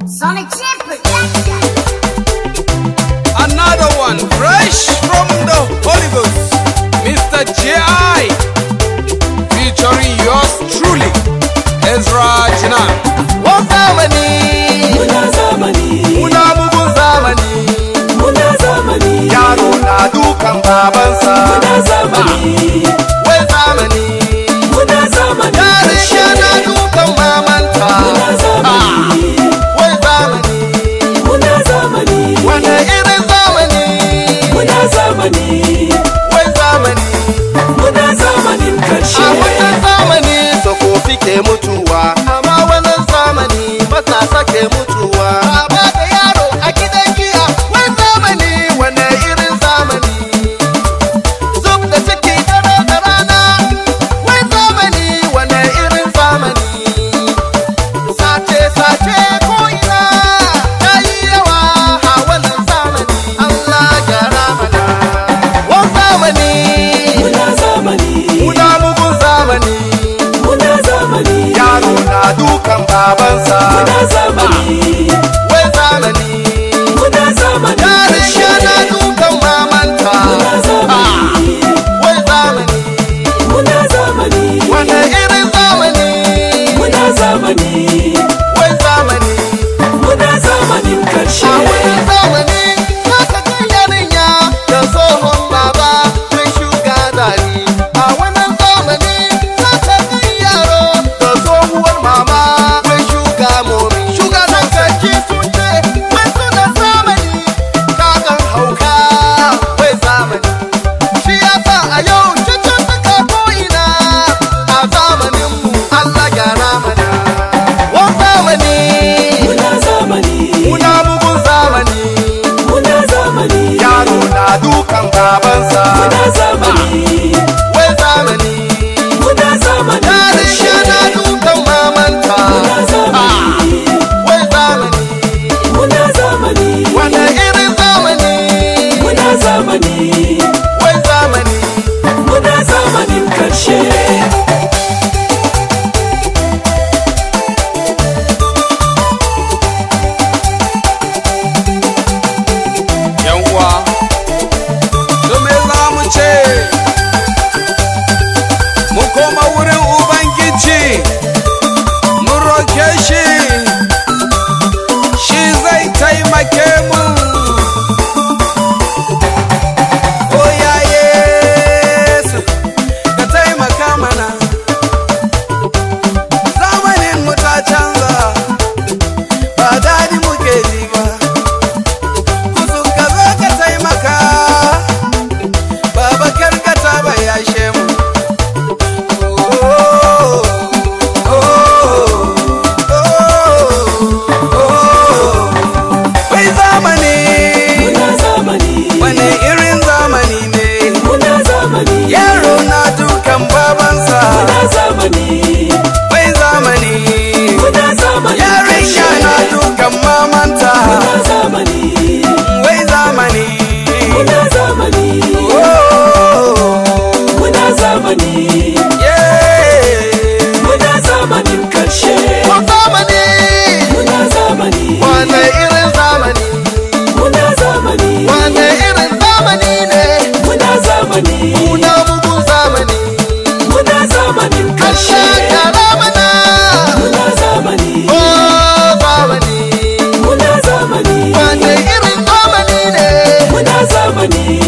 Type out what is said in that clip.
Sonic Chip Production. Another one, fresh from the Holy Ghost, Mr. J.I. featuring yours truly, Ezra Jinan. Wan zamani, muna zamani, muna mugun zamani, muna zamani, yaro na dukan babansa. muna zamani, Wai zamani, muna zamani, yarinya na dukan mamanta. muna zamani, Wai zamani, muna zamani, wane irin zamani? muna zamani, Wai zamani, muna zamanin a karshe. wannan zamani tsofaffi ke mutuwa, amma wannan zamani matasa ke mutuwa. Baba da yaro a gidan giya, wai zamani, wane irin zamani? Zub da ciki dare da rana, wai zamani, wane irin zamani? Sace-sace ko'ina ta yi yawa a wannan zamani. Allah gyara mana. Wan zamani, Muna zamani, muna mugun zamani. muna zamani, Yaro na dukan babansa. muna zamani, Wai zamani, muna zamani, yarinya na dukan mamanta. muna zamani, Wai zamani, muna zamani, wane irin zamani? muna zamani, Wai zamani, muna zamanin a karshe. wani zamani za ka ga yarinya da tsohon baba mai shuga dari. A wannan zamani za ka ga yaro da tsohuwar mama mai shuga momi. Shuga nan sarki sun ce wai suna zamani, kakan hauka wai zamani. Shi ya sa a yau cututtuka ko'ina a zamaninmu Allah gyara mana. Wan zamani, Muna zamani, muna mugun zamani, muna zamani, yaro na dukan babansa. muna zamani, Wai zamani, muna zamanin yarinya na karshe. dukan mamanta. Muna zamani, Wai zamani, muna zamani, wane irin zamani? muna zamani, Wai zamani, muna zamanin karshe. Yan uwa, to me za mu ce? Mu koma wurin Ubangiji, mu roke shi, shi zai taimake mu. O ya Yesu, ka taimaka mana. Zamanin mu ta canza, ba daɗi muke ji ba. Kusur ka zo ka taimaka, baba karkata ba yashe mu. Wai zamani, Muna zamani, wane irin zamani ne? muna zamani, Yaro na dukan babansa. muna zamani, Wai zamani, muna zamanin yarinya na karshe. dukan mamanta. Muna zamani, Wai zamani, muna zamani, muna zamani, yeah. muna zamanin karshe. wan zamani, Muna zamani, wane irin zamani? muna zamani, Wane irin zamani ne? muna zamani, Muna mugun zamani, muna zamanin karshe. Allah gyara mana. Muna zamani, Oh zamani, muna zamani, wane irin zamani ne? muna zamani,